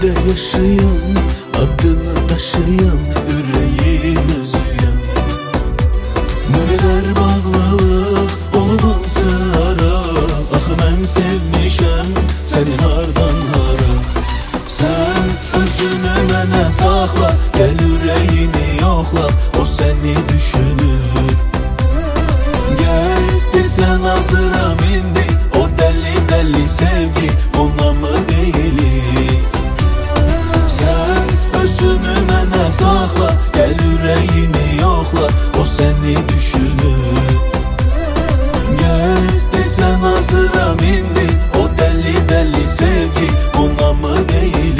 yaşayan, adını taşıyan yüreğin özüyem. Bu kadar bağlılık olmazsa ara, ah ben sevmişem seni hardan hara. Sen özünü mənə saxla, gel yüreğini yoxla, o seni düşünür. Gel desen hazıram indi, o deli deli sevgi ona mı değil? Sen özünü mənə saxla, gel yüreğini yoxla, o seni düşünür. Gel desen hazıram indi, o deli deli sevgi ona mı değil?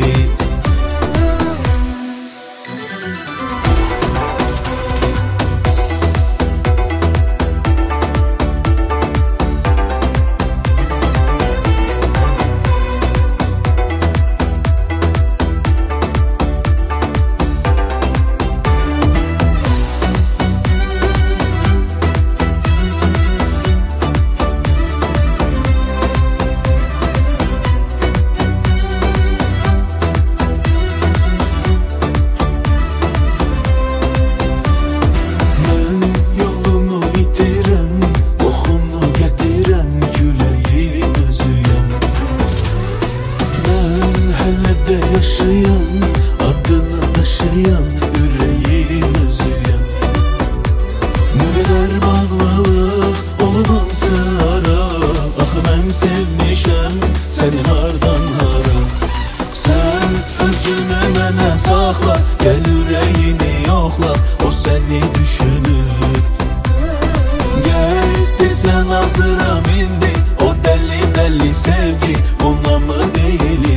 Yaşayan, adını taşıyan yüreğin özüyem. Bu kadar bağlılık olmazsa ara, ah ben sevmişem seni hardan hara. Sen özünü mənə saxla, gel yüreğini yoxla, o seni düşünür. Gel desen hazıram indi, o deli deli sevgi ona mı değil?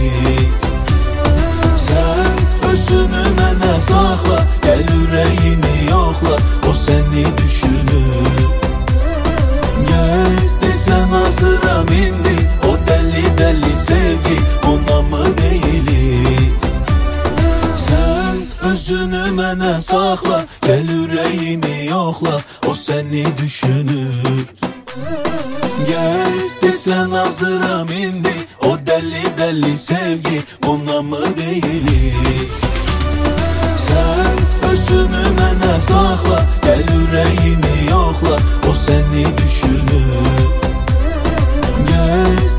Özünü mənə saxla, gel yüreğini yoxla, o seni düşünür. Gel desen hazıram indi, o deli deli sevgi ona mı değil? Sen özünü mənə saxla, gel yüreğini yoxla, o seni düşünür. Gel desen hazıram indi, o deli deli sevgi ona mı değil? Sen özünü mənə saxla, gel yüreğini yoxla, o seni düşünür. Gel